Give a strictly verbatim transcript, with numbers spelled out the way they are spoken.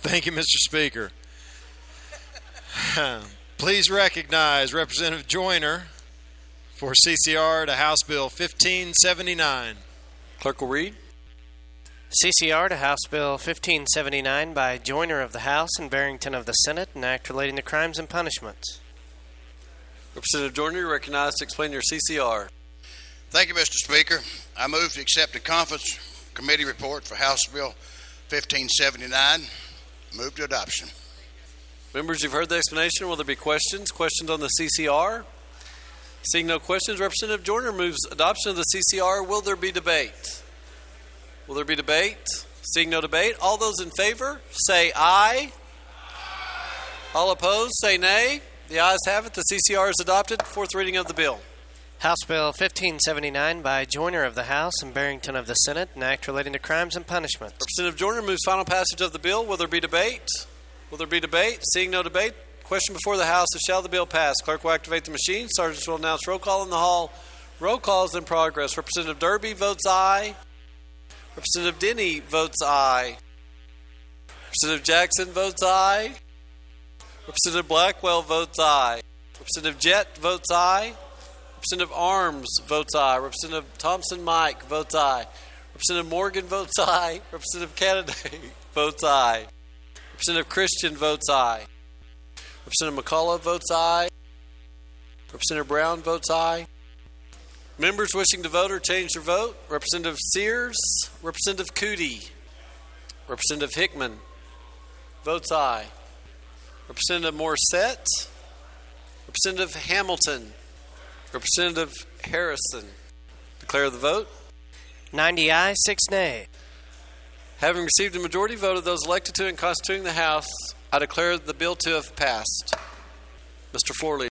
Thank you, Mister Speaker. Please recognize Representative Joyner for C C R to House Bill fifteen seventy-nine. Clerk will read. C C R to House Bill fifteen seventy-nine by Joyner of the House and Barrington of the Senate, an act relating to crimes and punishments. Representative Joyner, you're recognized to explain your C C R. Thank you, Mister Speaker. I move to accept the Conference Committee report for House Bill fifteen seventy-nine. Move to adoption. Members, you've heard the explanation. Will there be questions? Questions on the C C R? Seeing no questions, Representative Joyner moves adoption of the C C R. Will there be debate? Will there be debate? Seeing no debate, all those in favor say aye. Aye. All opposed say nay. The ayes have it. The C C R is adopted. Fourth reading of the bill. House Bill fifteen seventy-nine by Joyner of the House and Barrington of the Senate, an act relating to crimes and punishments. Representative Joyner moves final passage of the bill. Will there be debate? Will there be debate? Seeing no debate, question before the House is, shall the bill pass? Clerk will activate the machine. Sergeants will announce roll call in the hall. Roll call is in progress. Representative Derby votes aye. Representative Denny votes aye. Representative Jackson votes aye. Representative Blackwell votes aye. Representative Jett votes aye. Representative Arms votes aye. Representative Thompson Mike votes aye. Representative Morgan votes aye. Representative Kennedy votes aye. Representative Christian votes aye. Representative McCullough votes aye. Representative Brown votes aye. Members wishing to vote or change their vote, Representative Sears, Representative Cootie, Representative Hickman votes aye. Representative Morissette, Representative Hamilton, Representative Harrison. Declare the vote. ninety ayes, six nay. Having received a majority vote of those elected to and constituting the House, I declare the bill to have passed. Mister Forley.